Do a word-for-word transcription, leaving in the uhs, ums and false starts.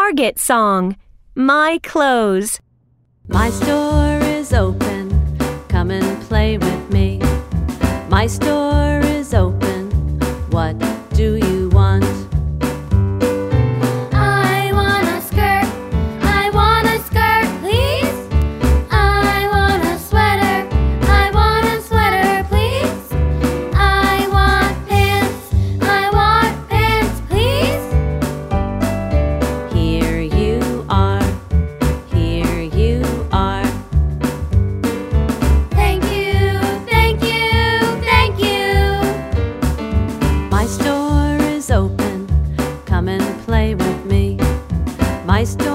Target song, My Clothes. My store is open, come and play with me. My store is open, what do you want? I want a skirt, I want a skirt, please. I want a sweater, I want a sweater, please. I want pants, I want pants, please. Here you are, here you are. Thank you, thank you, thank you. My store is open, come and play with me. My store